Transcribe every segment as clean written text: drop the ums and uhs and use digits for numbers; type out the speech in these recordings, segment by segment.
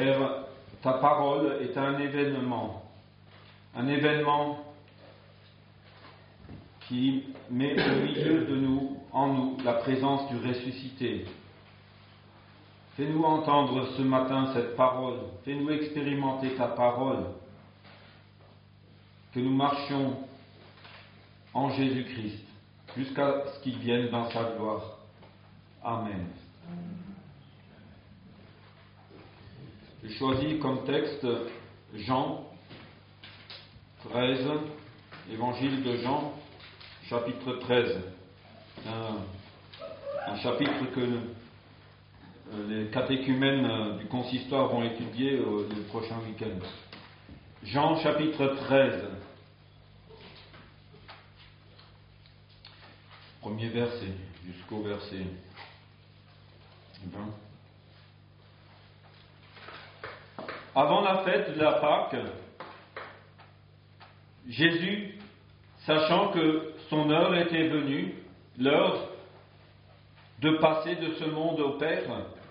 Père, ta parole est un événement qui met au milieu de nous, en nous, la présence du ressuscité. Fais-nous entendre ce matin cette parole, fais-nous expérimenter ta parole, que nous marchions en Jésus-Christ jusqu'à ce qu'il vienne dans sa gloire. Amen. J'ai choisi comme texte Jean 13, Évangile de Jean, chapitre 13. Un chapitre que les catéchumènes du consistoire vont étudier le prochain week-end. Jean chapitre 13. Premier verset jusqu'au verset 20. Avant la fête de la Pâque, Jésus, sachant que son heure était venue, l'heure de passer de ce monde au Père,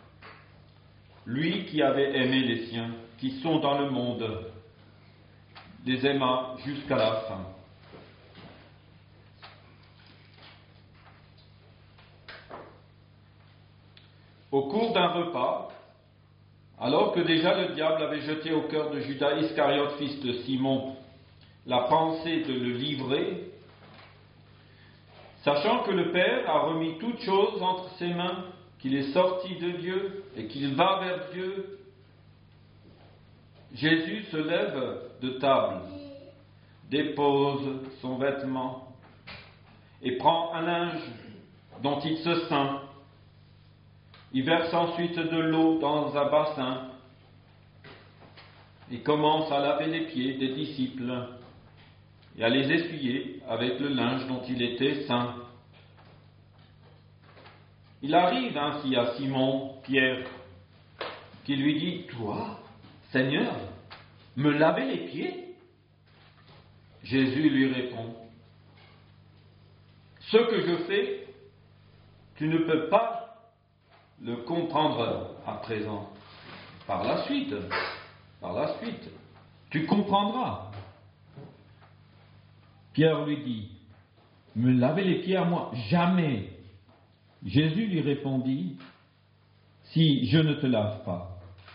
lui qui avait aimé les siens, qui sont dans le monde, les aima jusqu'à la fin. Au cours d'un repas, alors que déjà le diable avait jeté au cœur de Judas Iscariote, fils de Simon, la pensée de le livrer, sachant que le Père a remis toutes choses entre ses mains, qu'il est sorti de Dieu et qu'il va vers Dieu, Jésus se lève de table, dépose son vêtement et prend un linge dont il se ceint. Il verse ensuite de l'eau dans un bassin et commence à laver les pieds des disciples et à les essuyer avec le linge dont il était ceint. Il arrive ainsi à Simon Pierre qui lui dit « Toi, Seigneur, me laver les pieds ?» Jésus lui répond « Ce que je fais, tu ne peux pas le comprendre à présent. Par la suite, tu comprendras. » Pierre lui dit, « Me laver les pieds à moi, jamais. » Jésus lui répondit, « Si je ne te lave pas,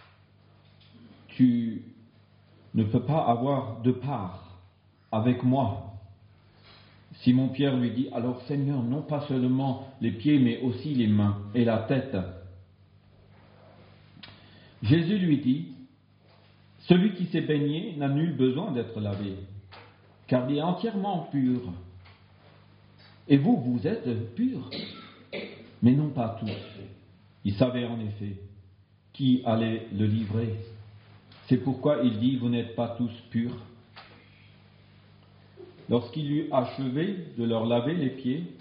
tu ne peux pas avoir de part avec moi. » Simon Pierre lui dit, « Alors Seigneur, non pas seulement les pieds, mais aussi les mains et la tête. » Jésus lui dit, « Celui qui s'est baigné n'a nul besoin d'être lavé, car il est entièrement pur. Et vous, vous êtes purs, mais non pas tous. » Il savait en effet qui allait le livrer. C'est pourquoi il dit, « Vous n'êtes pas tous purs. » Lorsqu'il eut achevé de leur laver les pieds,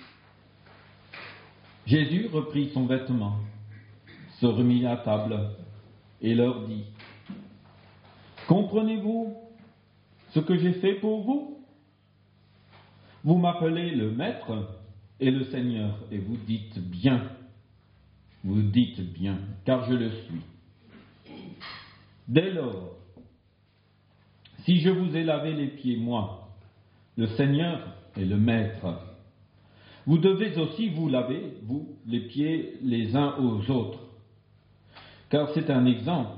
Jésus reprit son vêtement, se remit à table et leur dit, « Comprenez-vous ce que j'ai fait pour vous? Vous m'appelez le Maître et le Seigneur, et vous dites bien, car je le suis. Dès lors, si je vous ai lavé les pieds, moi, le Seigneur et le Maître, vous devez aussi vous laver, vous, les pieds les uns aux autres. Car c'est un exemple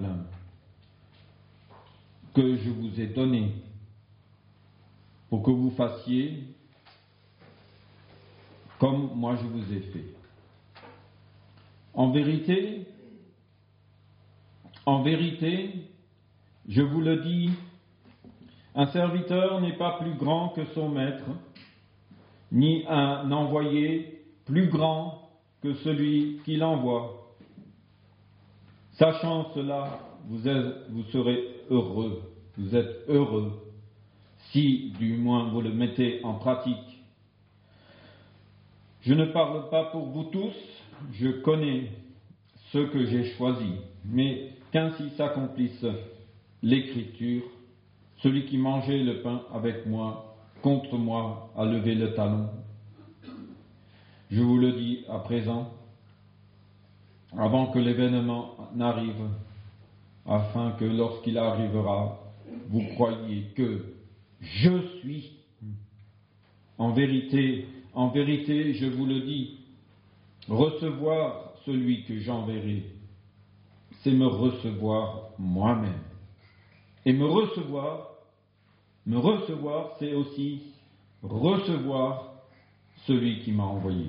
que je vous ai donné pour que vous fassiez comme moi je vous ai fait. En vérité, je vous le dis, un serviteur n'est pas plus grand que son maître, ni un envoyé plus grand que celui qui l'envoie. Sachant cela, vous serez heureux, vous êtes heureux, si du moins vous le mettez en pratique. Je ne parle pas pour vous tous, je connais ceux que j'ai choisis, mais qu'ainsi s'accomplisse l'Écriture. Celui qui mangeait le pain avec moi, contre moi, a levé le talon. Je vous le dis à présent, avant que l'événement n'arrive, afin que lorsqu'il arrivera, vous croyiez que je suis. En vérité, je vous le dis, recevoir celui que j'enverrai, c'est me recevoir moi-même. Et me recevoir, c'est aussi recevoir celui qui m'a envoyé.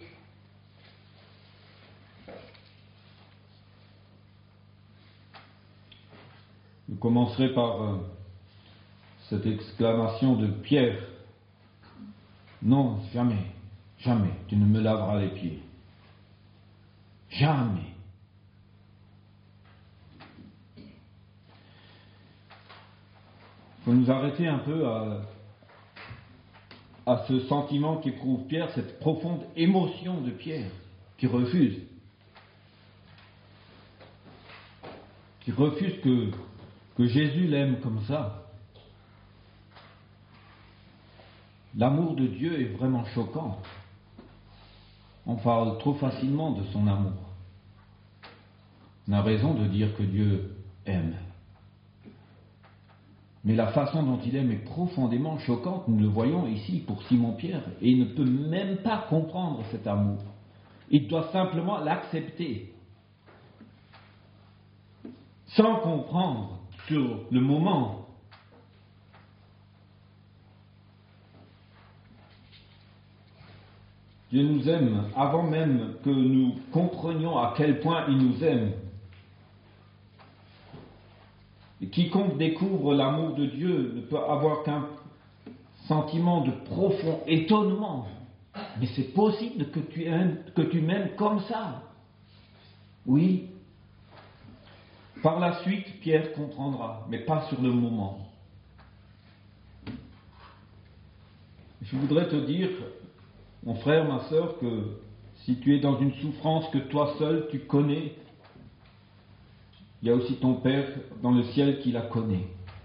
Je commencerai par cette exclamation de Pierre. Non, jamais, jamais, tu ne me laveras les pieds. Jamais. Il faut nous arrêter un peu à ce sentiment qu'éprouve Pierre, cette profonde émotion de Pierre, qui refuse que Jésus l'aime comme ça. L'amour de Dieu est vraiment choquant. On parle trop facilement de son amour. On a raison de dire que Dieu aime. Mais la façon dont il aime est profondément choquante. Nous le voyons ici pour Simon-Pierre. Et il ne peut même pas comprendre cet amour. Il doit simplement l'accepter. Sans comprendre sur le moment. Dieu nous aime avant même que nous comprenions à quel point il nous aime. Et quiconque découvre l'amour de Dieu ne peut avoir qu'un sentiment de profond étonnement. Mais c'est possible que tu m'aimes comme ça. Oui. Par la suite, Pierre comprendra, mais pas sur le moment. Je voudrais te dire, mon frère, ma sœur, que si tu es dans une souffrance que toi seul tu connais, il y a aussi ton Père dans le ciel qui la connaît.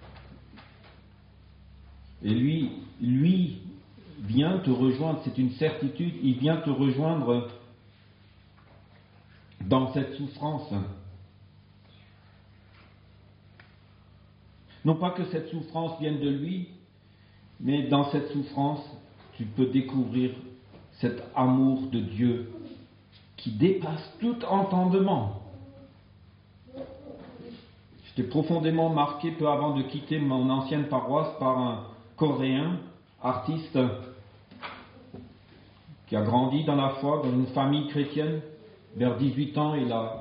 Et lui vient te rejoindre, c'est une certitude, il vient te rejoindre dans cette souffrance. Non pas que cette souffrance vienne de lui, mais dans cette souffrance, tu peux découvrir cet amour de Dieu qui dépasse tout entendement. J'étais profondément marqué peu avant de quitter mon ancienne paroisse par un Coréen, artiste, qui a grandi dans la foi, dans une famille chrétienne. Vers 18 ans,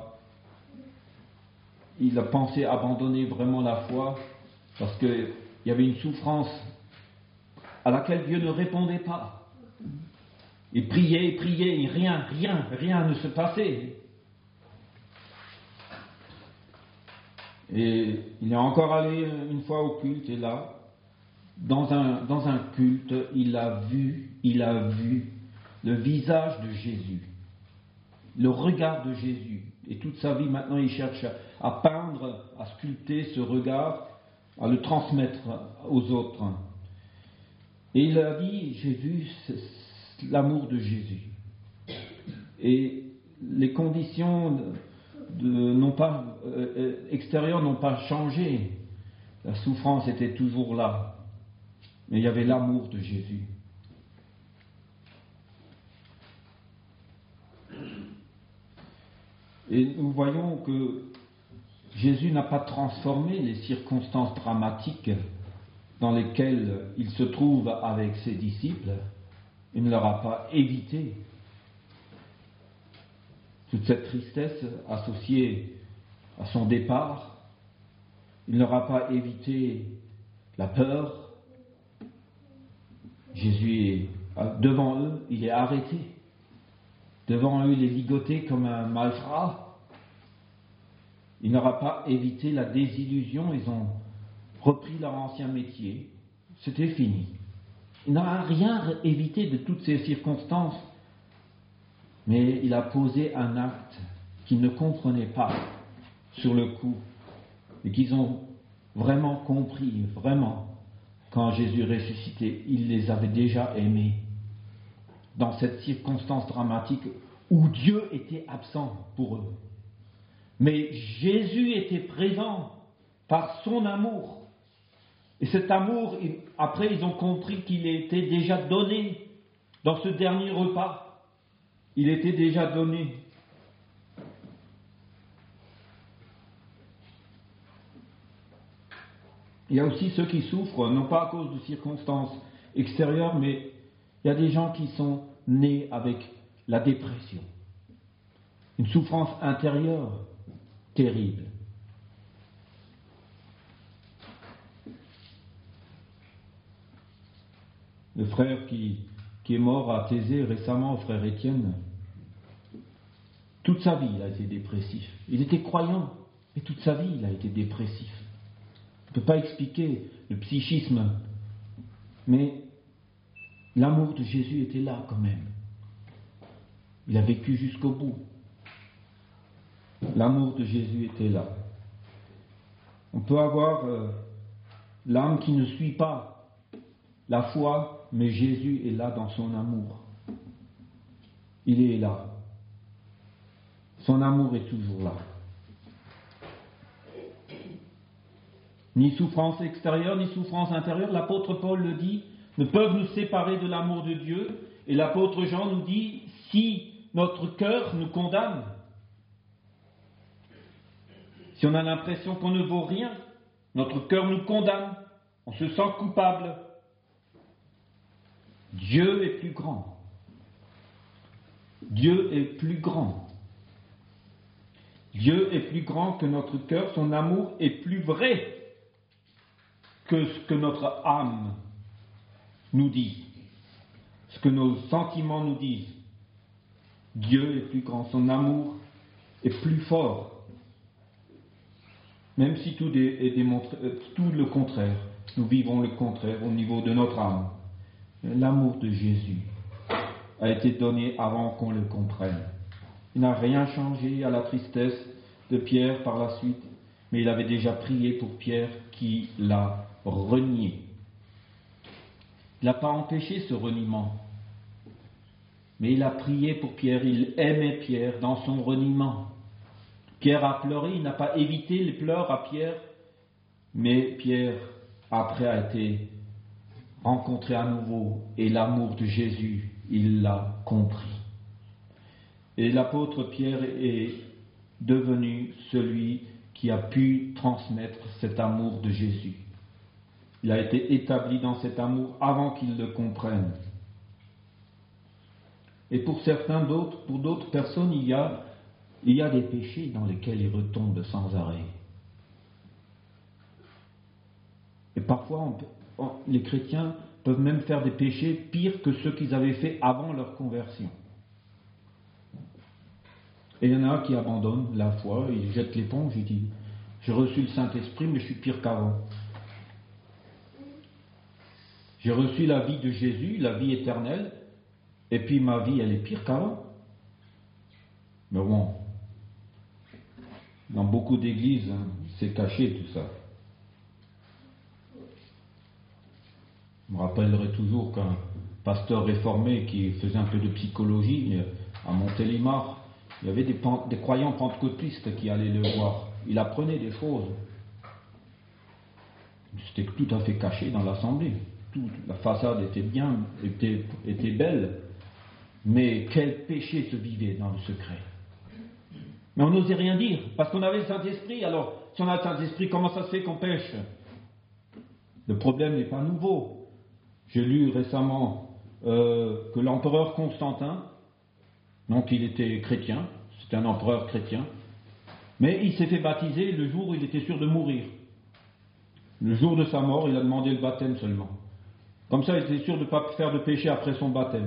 il a pensé abandonner vraiment la foi parce qu'il y avait une souffrance à laquelle Dieu ne répondait pas. Il priait, et rien ne se passait. Et il est encore allé une fois au culte, et là, dans un culte, il a vu le visage de Jésus, le regard de Jésus. Et toute sa vie, maintenant, il cherche à peindre, à sculpter ce regard, à le transmettre aux autres. Et il a dit, j'ai vu l'amour de Jésus. Et les conditions extérieures n'ont pas changé. La souffrance était toujours là. Mais il y avait l'amour de Jésus. Et nous voyons que Jésus n'a pas transformé les circonstances dramatiques dans lesquelles il se trouve avec ses disciples. Il ne leur a pas évité toute cette tristesse associée à son départ. Il ne leur a pas évité la peur. Jésus est devant eux, il est arrêté. Devant eux, il est ligoté comme un malfrat. Il n'aura pas évité la désillusion. Ils ont repris leur ancien métier. C'était fini. Il n'a rien évité de toutes ces circonstances. Mais il a posé un acte qu'ils ne comprenaient pas sur le coup. Et qu'ils ont vraiment compris, vraiment, quand Jésus ressuscité, il les avait déjà aimés. Dans cette circonstance dramatique où Dieu était absent pour eux. Mais Jésus était présent par son amour. Et cet amour, après, ils ont compris qu'il était déjà donné dans ce dernier repas. Il était déjà donné. Il y a aussi ceux qui souffrent, non pas à cause de circonstances extérieures, mais il y a des gens qui sont nés avec la dépression. Une souffrance intérieure terrible. Le frère qui est mort à Thésée récemment, frère Étienne, toute sa vie il a été dépressif. Il était croyant, mais toute sa vie il a été dépressif. On ne peut pas expliquer le psychisme, mais l'amour de Jésus était là quand même. Il a vécu jusqu'au bout. L'amour de Jésus était là. On peut avoir l'âme qui ne suit pas la foi, mais Jésus est là dans son amour. Il est là. Son amour est toujours là. Ni souffrance extérieure, ni souffrance intérieure, l'apôtre Paul le dit, ne peuvent nous séparer de l'amour de Dieu. Et l'apôtre Jean nous dit, si notre cœur nous condamne, si on a l'impression qu'on ne vaut rien, notre cœur nous condamne, on se sent coupable. Dieu est plus grand. Dieu est plus grand. Dieu est plus grand que notre cœur, son amour est plus vrai que ce que notre âme nous dit, ce que nos sentiments nous disent. Dieu est plus grand, son amour est plus fort. Même si tout le contraire, nous vivons le contraire au niveau de notre âme. L'amour de Jésus a été donné avant qu'on le comprenne. Il n'a rien changé à la tristesse de Pierre par la suite, mais il avait déjà prié pour Pierre qui l'a renié. Il n'a pas empêché ce reniement, mais il a prié pour Pierre, il aimait Pierre dans son reniement. Pierre a pleuré, il n'a pas évité les pleurs à Pierre, mais Pierre, après, a été rencontré à nouveau, et l'amour de Jésus, il l'a compris. Et l'apôtre Pierre est devenu celui qui a pu transmettre cet amour de Jésus. Il a été établi dans cet amour avant qu'il le comprenne. Et pour certains d'autres, pour d'autres personnes, il y a des péchés dans lesquels ils retombent sans arrêt. Et parfois, les chrétiens peuvent même faire des péchés pires que ceux qu'ils avaient fait avant leur conversion. Et il y en a qui abandonnent la foi, ils jettent l'éponge, ils disent « J'ai reçu le Saint-Esprit, mais je suis pire qu'avant. J'ai reçu la vie de Jésus, la vie éternelle, et puis ma vie, elle est pire qu'avant. » Mais bon, dans beaucoup d'églises, c'est caché tout ça. Je me rappellerai toujours qu'un pasteur réformé qui faisait un peu de psychologie à Montélimar, il y avait des croyants pentecôtistes qui allaient le voir. Il apprenait des choses. C'était tout à fait caché dans l'assemblée. La façade était belle, mais quel péché se vivait dans le secret. Mais on n'osait rien dire, parce qu'on avait le Saint-Esprit. Alors, si on a le Saint-Esprit, comment ça se fait qu'on pêche? Le problème n'est pas nouveau. J'ai lu récemment que l'empereur Constantin, donc il était chrétien, c'était un empereur chrétien, mais il s'est fait baptiser le jour où il était sûr de mourir. Le jour de sa mort, il a demandé le baptême seulement. Comme ça, il était sûr de ne pas faire de péché après son baptême.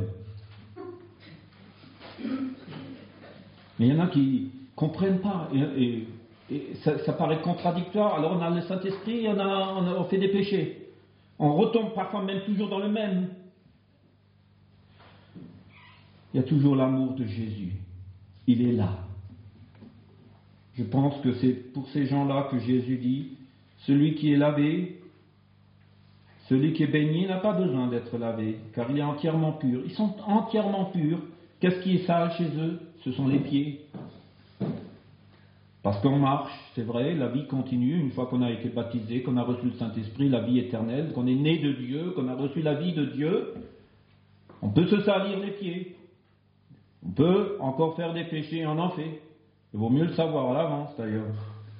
Mais il y en a qui ne comprennent pas, et ça paraît contradictoire. Alors on a le Saint-Esprit, on fait des péchés. On retombe parfois même toujours dans le même. Il y a toujours l'amour de Jésus. Il est là. Je pense que c'est pour ces gens-là que Jésus dit, celui qui est lavé, celui qui est baigné n'a pas besoin d'être lavé, car il est entièrement pur. Ils sont entièrement purs. Qu'est-ce qui est sale chez eux? Ce sont les pieds. Parce qu'on marche, c'est vrai, la vie continue, une fois qu'on a été baptisé, qu'on a reçu le Saint-Esprit, la vie éternelle, qu'on est né de Dieu, qu'on a reçu la vie de Dieu, on peut se salir les pieds. On peut encore faire des péchés, on en fait. Il vaut mieux le savoir à l'avance d'ailleurs.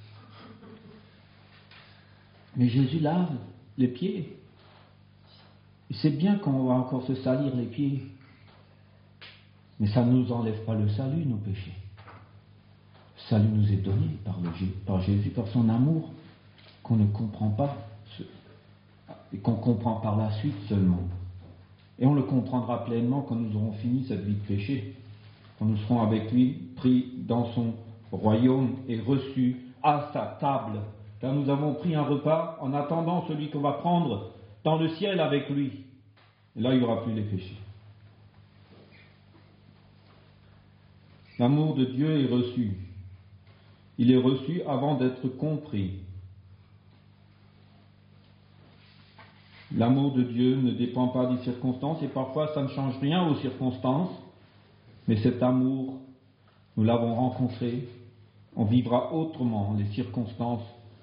Mais Jésus lave les pieds. Il sait bien qu'on va encore se salir les pieds. Mais ça ne nous enlève pas le salut, nos péchés. Le salut nous est donné par Jésus, par son amour, qu'on ne comprend pas, et qu'on comprend par la suite seulement. Et on le comprendra pleinement quand nous aurons fini cette vie de péché, quand nous serons avec lui pris dans son royaume et reçus à sa table, car nous avons pris un repas en attendant celui qu'on va prendre dans le ciel avec lui. Et là, il n'y aura plus les péchés. L'amour de Dieu est reçu. Il est reçu avant d'être compris. L'amour de Dieu ne dépend pas des circonstances et parfois ça ne change rien aux circonstances, mais cet amour, nous l'avons rencontré, on vivra autrement les circonstances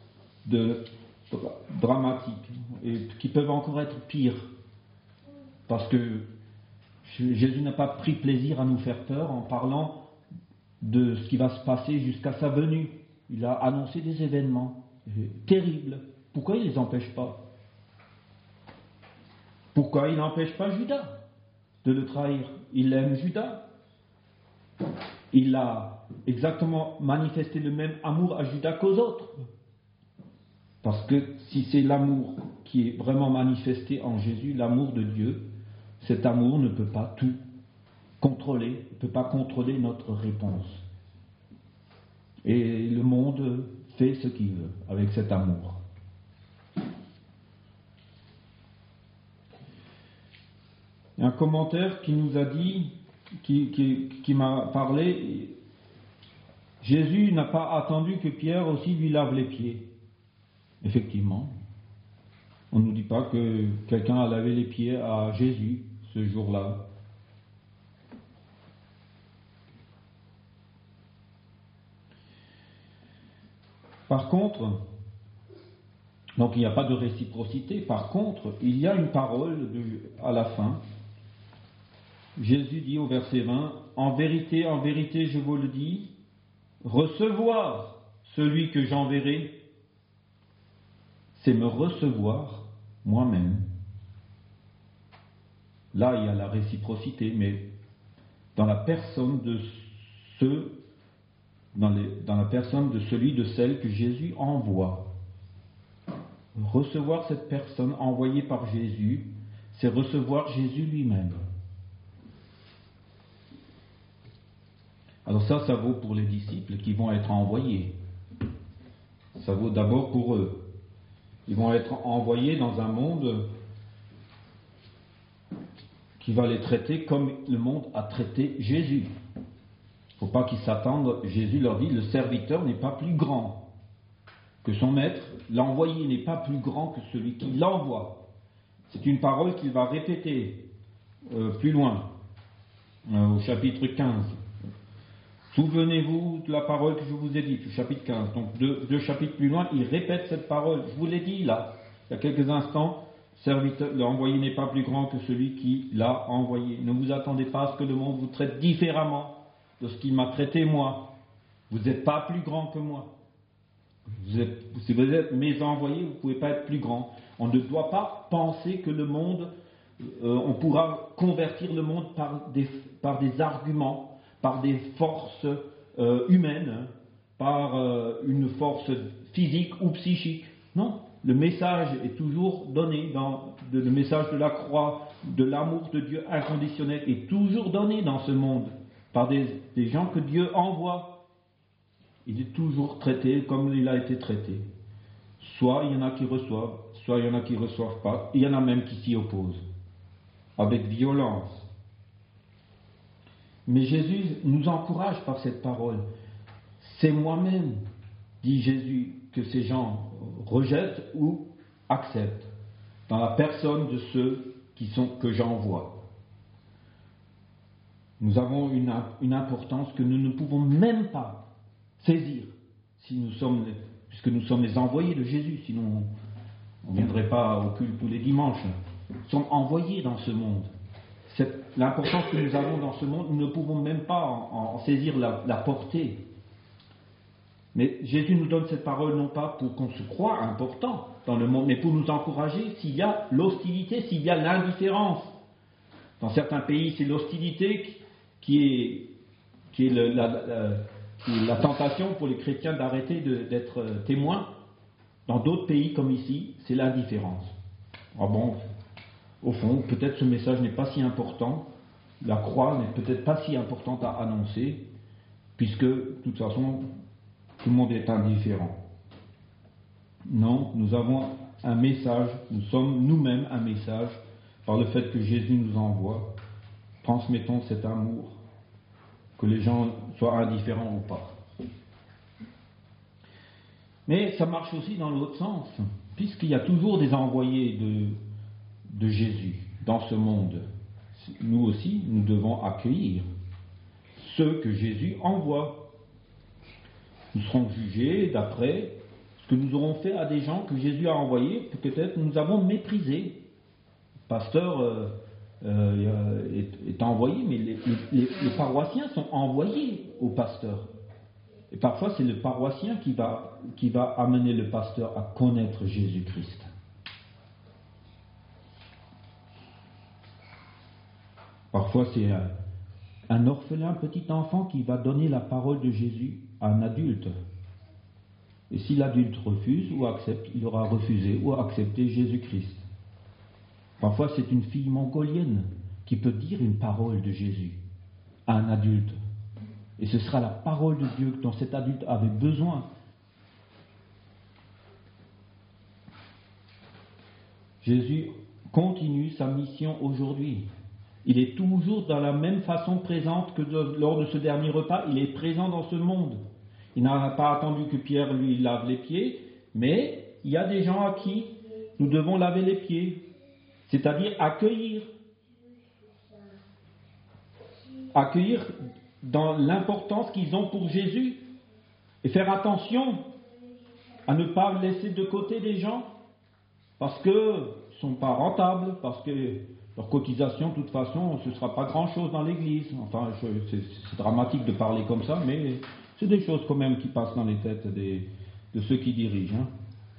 dramatiques et qui peuvent encore être pires, parce que Jésus n'a pas pris plaisir à nous faire peur en parlant de ce qui va se passer jusqu'à sa venue. Il a annoncé des événements terribles. Pourquoi il ne les empêche pas? Pourquoi il n'empêche pas Judas de le trahir? Il aime Judas. Il a exactement manifesté le même amour à Judas qu'aux autres. Parce que si c'est l'amour qui est vraiment manifesté en Jésus, l'amour de Dieu, cet amour ne peut pas tout contrôler, ne peut pas contrôler notre réponse. Et le monde fait ce qu'il veut avec cet amour. Il y a un commentaire qui nous a dit, qui m'a parlé, Jésus n'a pas attendu que Pierre aussi lui lave les pieds. Effectivement, on ne nous dit pas que quelqu'un a lavé les pieds à Jésus ce jour-là. Par contre, donc il n'y a pas de réciprocité, par contre, il y a une parole à la fin. Jésus dit au verset 20, « En vérité, je vous le dis, recevoir celui que j'enverrai, c'est me recevoir moi-même. » Là, il y a la réciprocité, mais dans la personne de dans la personne de celui, de celle que Jésus envoie. Recevoir cette personne envoyée par Jésus, c'est recevoir Jésus lui-même. Alors ça vaut pour les disciples qui vont être envoyés. Ça vaut d'abord pour eux. Ils vont être envoyés dans un monde qui va les traiter comme le monde a traité Jésus. Il ne faut pas qu'ils s'attendent. Jésus leur dit, le serviteur n'est pas plus grand que son maître. L'envoyé n'est pas plus grand que celui qui l'envoie. C'est une parole qu'il va répéter plus loin, au chapitre 15. Souvenez-vous de la parole que je vous ai dite, au chapitre 15. Donc deux chapitres plus loin, il répète cette parole. Je vous l'ai dit là, il y a quelques instants. L'envoyé n'est pas plus grand que celui qui l'a envoyé. Ne vous attendez pas à ce que le monde vous traite différemment de ce qu'il m'a traité moi. Vous n'êtes pas plus grand que moi. Si vous êtes mes envoyés, vous ne pouvez pas être plus grand. On ne doit pas penser que le monde, on pourra convertir le monde par des arguments, par des forces humaines, par une force physique ou psychique. Non, le message est toujours donné, le message de la croix, de l'amour de Dieu inconditionnel est toujours donné dans ce monde par des gens que Dieu envoie. Il est toujours traité comme il a été traité. Soit il y en a qui reçoivent, soit il y en a qui ne reçoivent pas. Il y en a même qui s'y opposent, avec violence. Mais Jésus nous encourage par cette parole. C'est moi-même, dit Jésus, que ces gens rejettent ou acceptent, dans la personne de ceux que j'envoie. Nous avons une importance que nous ne pouvons même pas saisir. puisque nous sommes les envoyés de Jésus, sinon on ne viendrait pas au culte tous les dimanches. Nous sommes envoyés dans ce monde. L'importance que nous avons dans ce monde, nous ne pouvons même pas en saisir la portée. Mais Jésus nous donne cette parole non pas pour qu'on se croie important dans le monde, mais pour nous encourager s'il y a l'hostilité, s'il y a l'indifférence. Dans certains pays, c'est l'hostilité qui est la tentation pour les chrétiens d'arrêter d'être témoins. Dans d'autres pays comme ici, c'est l'indifférence. Ah bon, au fond, peut-être ce message n'est pas si important, la croix n'est peut-être pas si importante à annoncer, puisque de toute façon, tout le monde est indifférent. Non, nous avons un message, nous sommes nous-mêmes un message, par le fait que Jésus nous envoie. Transmettons cet amour, que les gens soient indifférents ou pas. Mais ça marche aussi dans l'autre sens, puisqu'il y a toujours des envoyés de Jésus dans ce monde. Nous aussi, nous devons accueillir ceux que Jésus envoie. Nous serons jugés d'après ce que nous aurons fait à des gens que Jésus a envoyés, peut-être nous avons méprisé. Le pasteur est envoyé, mais les paroissiens sont envoyés au pasteur. Et parfois, c'est le paroissien qui va amener le pasteur à connaître Jésus-Christ. Parfois, c'est un orphelin, petit enfant, qui va donner la parole de Jésus à un adulte. Et si l'adulte refuse ou accepte, il aura refusé ou accepté Jésus-Christ. Parfois, c'est une fille mongolienne qui peut dire une parole de Jésus à un adulte. Et ce sera la parole de Dieu dont cet adulte avait besoin. Jésus continue sa mission aujourd'hui. Il est toujours dans la même façon présente que lors de ce dernier repas. Il est présent dans ce monde. Il n'a pas attendu que Pierre lui lave les pieds, mais il y a des gens à qui nous devons laver les pieds, c'est-à-dire accueillir. Accueillir dans l'importance qu'ils ont pour Jésus et faire attention à ne pas laisser de côté des gens parce qu'ils ne sont pas rentables, parce que leur cotisation, de toute façon, ce ne sera pas grand-chose dans l'Église. Enfin, c'est dramatique de parler comme ça, mais c'est des choses quand même qui passent dans les têtes de ceux qui dirigent. Hein.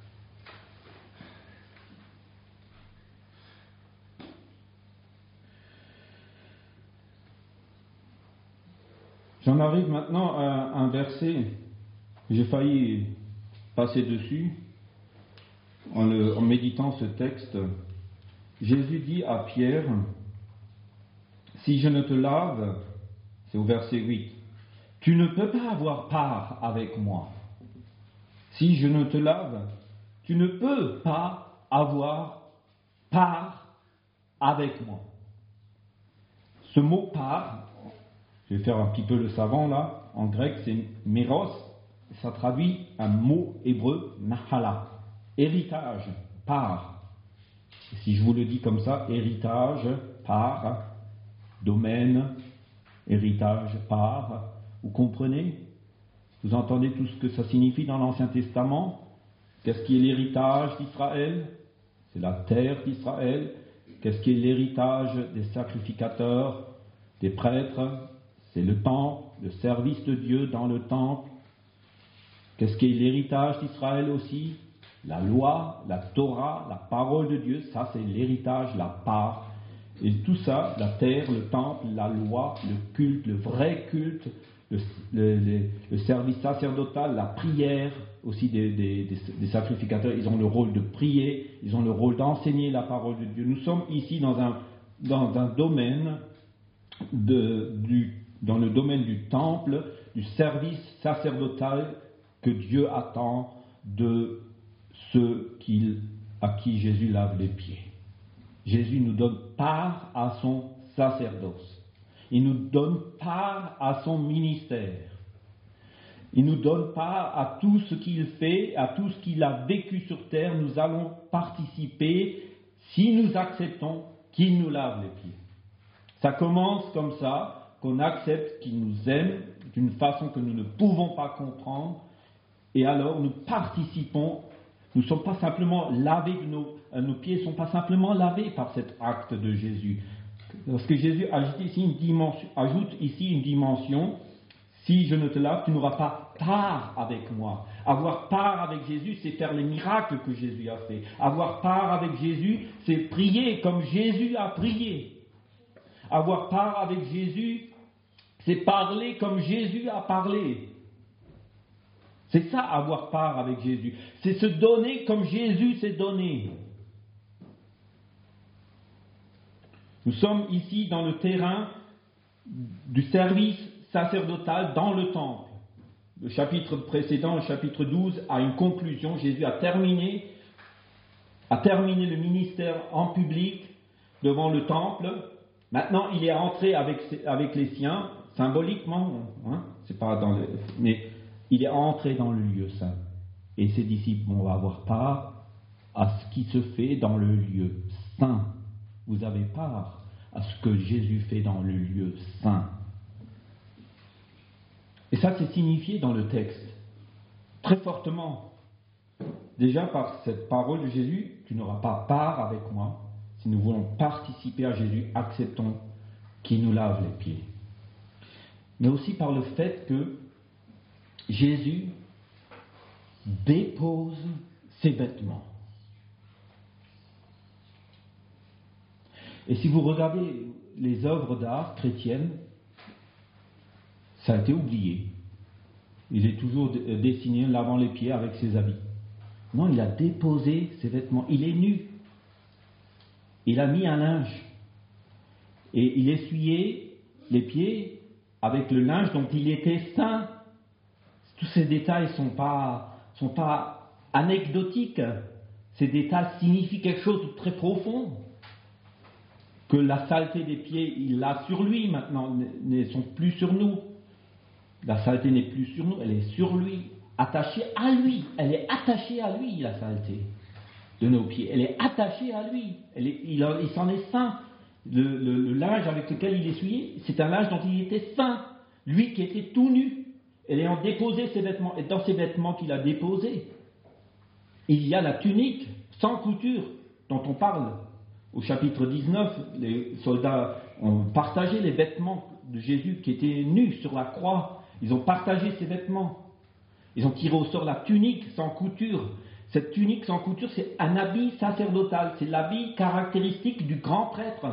J'en arrive maintenant à un verset, j'ai failli passer dessus en méditant ce texte. Jésus dit à Pierre, « Si je ne te lave, c'est au verset 8, tu ne peux pas avoir part avec moi. Si je ne te lave, tu ne peux pas avoir part avec moi. » Ce mot « part », je vais faire un petit peu le savant là, en grec c'est méros, ça traduit un mot hébreu, nahala, héritage, part. Et si je vous le dis comme ça, héritage, part, domaine, héritage, part, vous comprenez? Vous entendez tout ce que ça signifie dans l'Ancien Testament? Qu'est-ce qui est l'héritage d'Israël? C'est la terre d'Israël. Qu'est-ce qui est l'héritage des sacrificateurs, des prêtres? C'est le temple, le service de Dieu dans le temple. Qu'est-ce qui est l'héritage d'Israël aussi? La loi, la Torah, la parole de Dieu, ça c'est l'héritage, la part. Et tout ça, la terre, le temple, la loi, le culte, le vrai culte, le service sacerdotal, la prière aussi des sacrificateurs, ils ont le rôle de prier, ils ont le rôle d'enseigner la parole de Dieu. Nous sommes ici dans un domaine dans le domaine du temple, du service sacerdotal que Dieu attend de ceux à qui Jésus lave les pieds. Jésus nous donne part à son sacerdoce. Il nous donne part à son ministère. Il nous donne part à tout ce qu'il fait, à tout ce qu'il a vécu sur terre. Nous allons participer si nous acceptons qu'il nous lave les pieds. Ça commence comme ça, qu'on accepte qu'il nous aime d'une façon que nous ne pouvons pas comprendre Et alors nous participons, nous ne sommes pas simplement lavés, nos pieds ne sont pas simplement lavés par cet acte de Jésus. Parce que Jésus ajoute ici une dimension, si je ne te lave, tu n'auras pas part avec moi. Avoir part avec Jésus, c'est faire les miracles que Jésus a fait. Avoir part avec Jésus, c'est prier comme Jésus a prié. Avoir part avec Jésus, c'est parler comme Jésus a parlé. C'est ça, avoir part avec Jésus. C'est se donner comme Jésus s'est donné. Nous sommes ici dans le terrain du service sacerdotal dans le temple. Le chapitre précédent, le chapitre 12, a une conclusion. Jésus a terminé le ministère en public devant le temple. Maintenant, il est entré avec les siens, symboliquement, c'est pas mais il est entré dans le lieu saint. Et ses disciples vont avoir part à ce qui se fait dans le lieu saint. Vous avez part à ce que Jésus fait dans le lieu saint. Et ça, c'est signifié dans le texte, très fortement. Déjà, par cette parole de Jésus, tu n'auras pas part avec moi. Si nous voulons participer à Jésus, acceptons qu'il nous lave les pieds. Mais aussi par le fait que Jésus dépose ses vêtements. Et si vous regardez les œuvres d'art chrétiennes, ça a été oublié. Il est toujours dessiné lavant les pieds avec ses habits. Non, il a déposé ses vêtements. Il est nu. Il a mis un linge. Et il essuyait les pieds avec le linge dont il était saint. Tous ces détails ne sont pas anecdotiques. Ces détails signifient quelque chose de très profond. Que la saleté des pieds, il l'a sur lui maintenant, ne sont plus sur nous. La saleté n'est plus sur nous, elle est sur lui, attachée à lui. Elle est attachée à lui, la saleté de nos pieds. Elle est attachée à lui. Il s'en est saint. Le linge avec lequel il essuyait, c'est un linge dont il était saint. Lui qui était tout nu. Elle ayant déposé ses vêtements. Et dans ces vêtements qu'il a déposés, il y a la tunique sans couture dont on parle. Au chapitre 19, les soldats ont partagé les vêtements de Jésus qui était nu sur la croix. Ils ont partagé ses vêtements. Ils ont tiré au sort la tunique sans couture. Cette tunique sans couture, c'est un habit sacerdotal. C'est l'habit caractéristique du grand prêtre.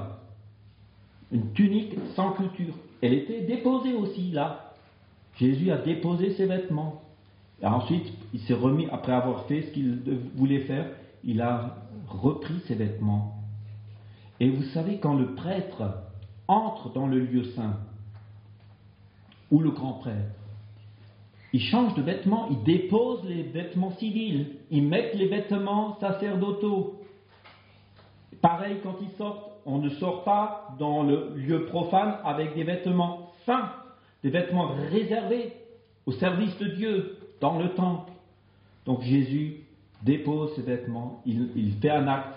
Une tunique sans couture. Elle était déposée aussi là. Jésus a déposé ses vêtements. Et ensuite, il s'est remis, après avoir fait ce qu'il voulait faire, il a repris ses vêtements. Et vous savez, quand le prêtre entre dans le lieu saint, ou le grand prêtre, il change de vêtements, il dépose les vêtements civils, il met les vêtements sacerdotaux. Pareil, quand ils sortent, on ne sort pas dans le lieu profane avec des vêtements saints, des vêtements réservés au service de Dieu, dans le temple. Donc Jésus dépose ses vêtements, il fait un acte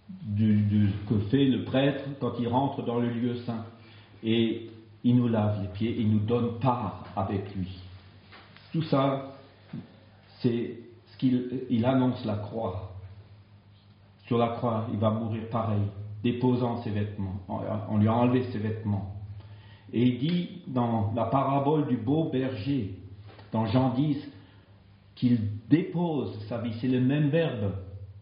que fait le prêtre quand il rentre dans le lieu saint. Et il nous lave les pieds, il nous donne part avec lui. Tout ça, c'est ce qu'il annonce la croix. Sur la croix, il va mourir pareil, déposant ses vêtements. On lui a enlevé ses vêtements. Et il dit dans la parabole du beau berger, dans Jean 10, qu'il dépose sa vie. C'est le même verbe.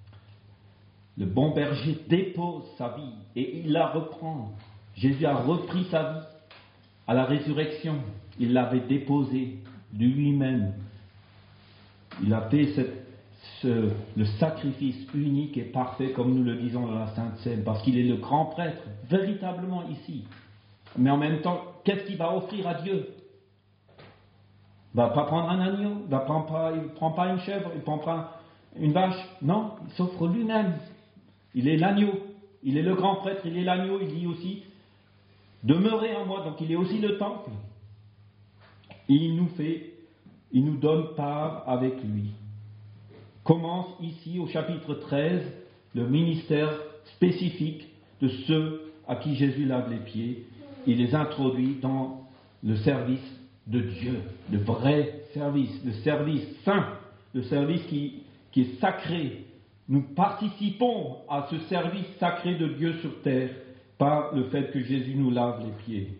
Le bon berger dépose sa vie et il la reprend. Jésus a repris sa vie à la résurrection. Il l'avait déposée de lui-même. Il a fait le sacrifice unique et parfait, comme nous le disons dans la Sainte Seine, parce qu'il est le grand prêtre, véritablement ici. Mais en même temps, qu'est-ce qu'il va offrir à Dieu ? Il ne va pas prendre un agneau, il ne prend pas une chèvre, il ne prend pas une vache. Non, il s'offre lui-même. Il est l'agneau, il est le grand prêtre, il est l'agneau, il dit aussi « Demeurez en moi », donc il est aussi le temple. Et il nous donne part avec lui. Commence ici au chapitre 13 le ministère spécifique de ceux à qui Jésus lave les pieds. Il les introduit dans le service de Dieu, le vrai service, le service saint, le service qui est sacré. Nous participons à ce service sacré de Dieu sur terre par le fait que Jésus nous lave les pieds.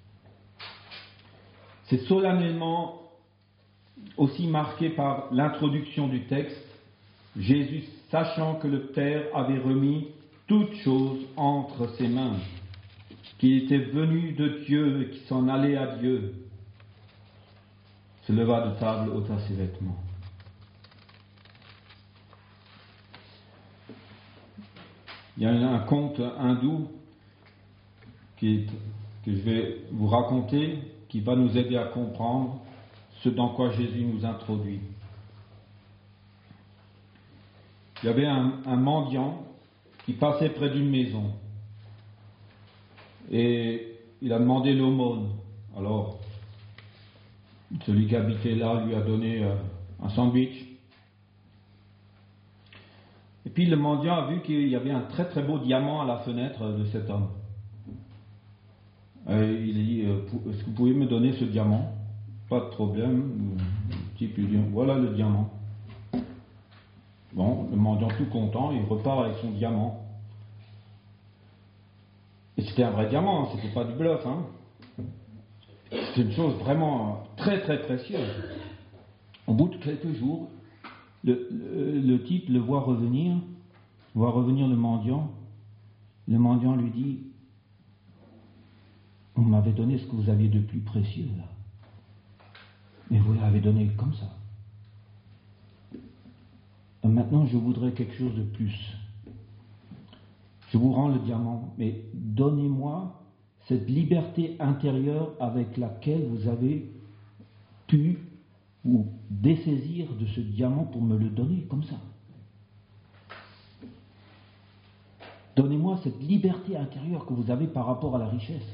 C'est solennellement aussi marqué par l'introduction du texte. Jésus, sachant que le Père avait remis toutes choses entre ses mains, qu'il était venu de Dieu et qu'il s'en allait à Dieu, se leva de table, ôta ses vêtements. Il y a un conte hindou que je vais vous raconter, qui va nous aider à comprendre ce dans quoi Jésus nous introduit. Il y avait un mendiant qui passait près d'une maison et il a demandé l'aumône. Alors, celui qui habitait là lui a donné un sandwich. Et puis le mendiant a vu qu'il y avait un très très beau diamant à la fenêtre de cet homme. Il a dit, est-ce que vous pouvez me donner ce diamant? Pas de problème. Le type lui dit, voilà le diamant. Bon, le mendiant tout content, il repart avec son diamant. Et c'était un vrai diamant, c'était pas du bluff. C'était une chose vraiment très très précieuse. Au bout de quelques jours, le type le voit revenir le mendiant. Le mendiant lui dit, on m'avait donné ce que vous aviez de plus précieux là. Mais vous l'avez donné comme ça. Et maintenant, je voudrais quelque chose de plus. Je vous rends le diamant, mais donnez-moi cette liberté intérieure avec laquelle vous avez pu vous dessaisir de ce diamant pour me le donner comme ça. Donnez-moi cette liberté intérieure que vous avez par rapport à la richesse.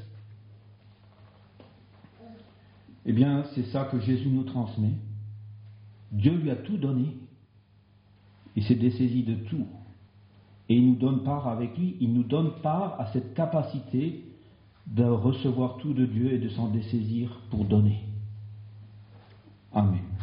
Eh bien, c'est ça que Jésus nous transmet. Dieu lui a tout donné. Il s'est dessaisi de tout. Et il nous donne part avec lui, il nous donne part à cette capacité de recevoir tout de Dieu et de s'en dessaisir pour donner. Amen.